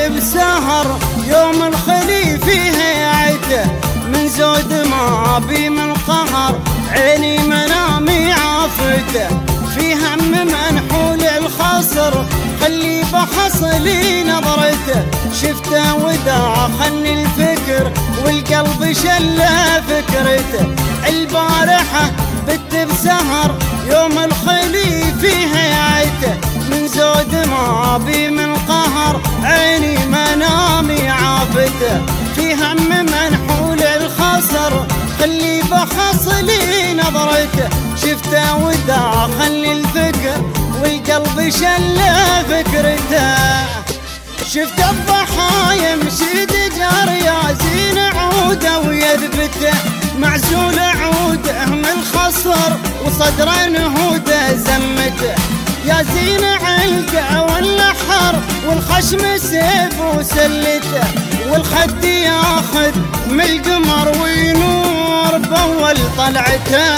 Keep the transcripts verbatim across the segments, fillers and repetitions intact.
بسهر يوم الخلي فيه عته، من زود ما بي من قهر عيني منامي عافته، في هم منحول الخصر خلي بحصلي نظرته، شفته وداخلني الفكر والقلب شله فكرته، البارحة بت بسهر يوم الخلي فيه عيته، من زود ما بي من قهر عيني منامي عافته، في هم منحول الخصر خلي بخصلي نظرته، شفته وداخلني الفكر والقلب شله فكرته، شفت الضحايا مشي دجار يا زين عوده ويذبته، معزول عوده من خصر وصدره نهوده زمته، يا زين علقه والنحر والخشم سيف وسلته، والخد ياخذ من القمر وينور باول طلعته.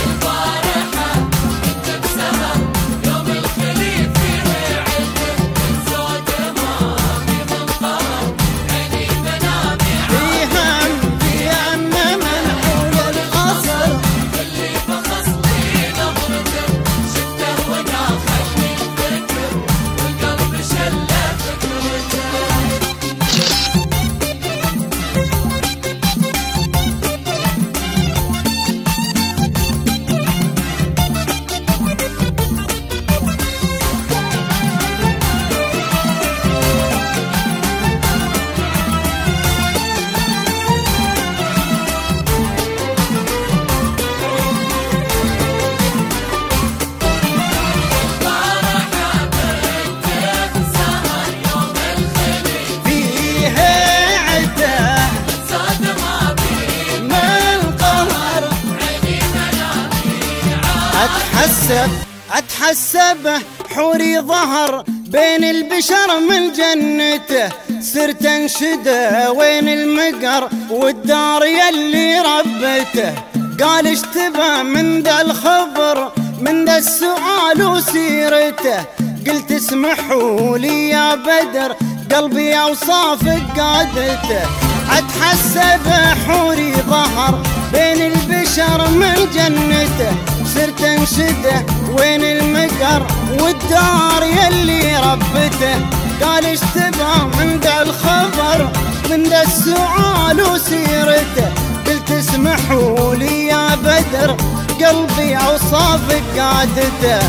أتحسب أتحسب حوري ظهر بين البشر من جنته، صرت انشده وين المقر والدار يلي ربته، قال اشتبه من ذا الخبر من ذا السؤال وسيرته، قلت اسمحوا لي يا بدر قلبي اوصافك قادته، أتحسب حوري ظهر بين البشر من جنته، صرت انشده وين المقر والدار يلي ربته، قال اشتبه من ذا الخبر من ذا السؤال وسيرته، قلت اسمحوا لي يا بدر قلبي اوصافك قادته،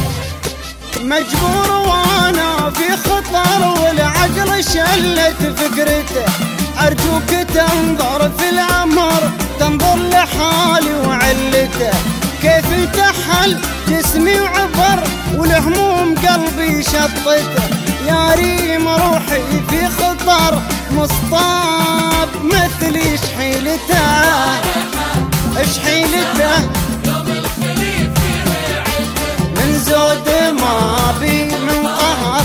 مجبور وانا في خطر والعقل شلت فكرته، ارجوك تنظر في الامر تنظر لحالي وعلته، كيف انتحل جسمي وعبر والهموم قلبي شطته، يا ريم روحي في خطر مصطاب مثلي شحيلته شحيلته، من زود ما بي من قهر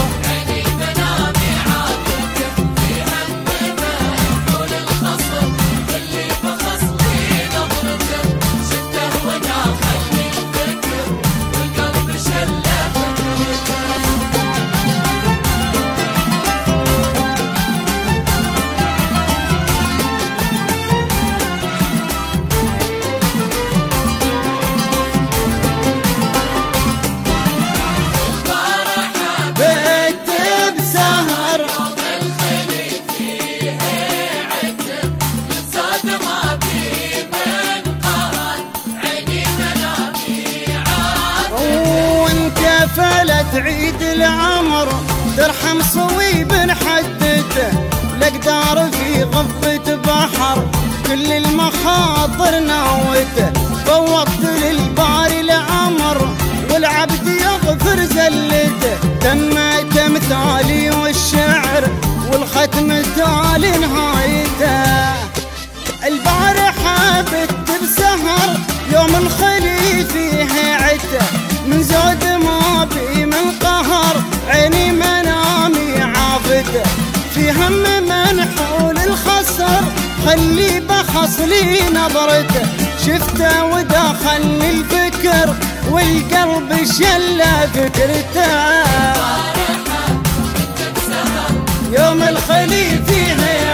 تعيد العمر درحم صويب حدته، الاقدار في غفة بحر كل المخاطر ناوته، فوضت للباري العمر والعبد يغفر زلته، تم تمثالي والشعر والختم تالي نهايته، البارحة بت بسهر يوم الخلي فيه عته، من زود ما بي من قهر عيني منامي عافته، في هم منحول الخصر خلي بخصلي نظرته، شفته وداخلني الفكر والقلب شله فكرته، يوم الخلي فيها